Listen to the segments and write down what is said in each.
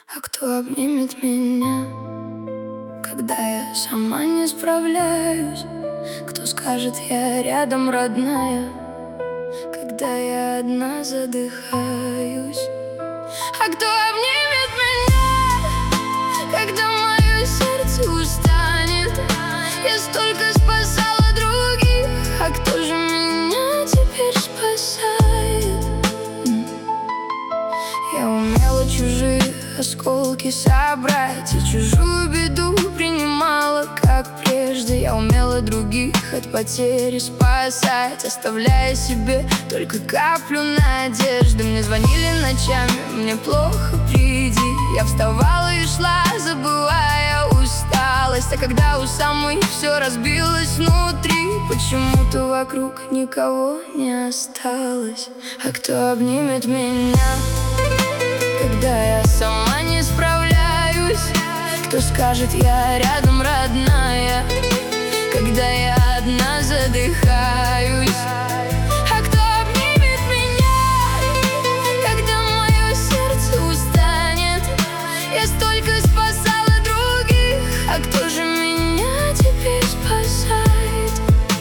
А кто обнимет меня, когда я сама не справляюсь? Кто скажет, я рядом, родная, когда я одна задыхаюсь? А кто обнимет меня, когда мое сердце устанет? Я столько спасала других, а кто же меня теперь спасает? Я умела чужие осколки собрать, и чужую беду принимала, как прежде. Я умела других от потери спасать, оставляя себе только каплю надежды. Мне звонили ночами, мне плохо, приди. Я вставала и шла, забывая усталость. А когда у самой все разбилось внутри, почему-то вокруг никого не осталось. А кто обнимет меня, когда я сама не справляюсь? Кто скажет, я рядом, родная, когда я одна задыхаюсь? А кто обнимет меня, когда мое сердце устанет? Я столько спасала других, а кто же меня теперь спасает?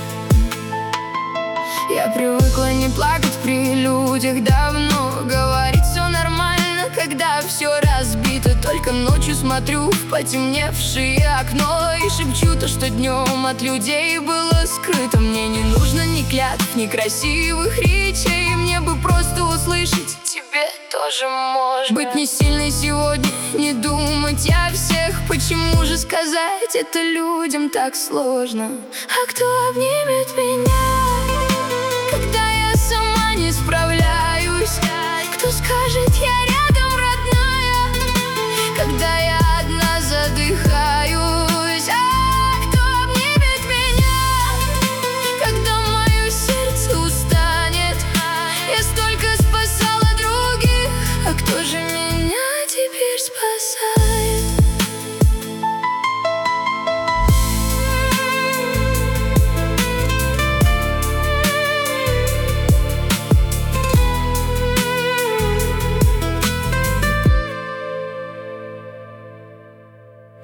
Я привыкла не плакать при людях давно, говорить все нормально, когда все разбито. Только ночью смотрю в потемневшее окно и шепчу то, что днем от людей было скрыто. Мне не нужно ни клятв, ни красивых речей, мне бы просто услышать: тебе тоже можно быть не сильной сегодня, не думать о всех. Почему же сказать это людям так сложно? А кто обнимет меня,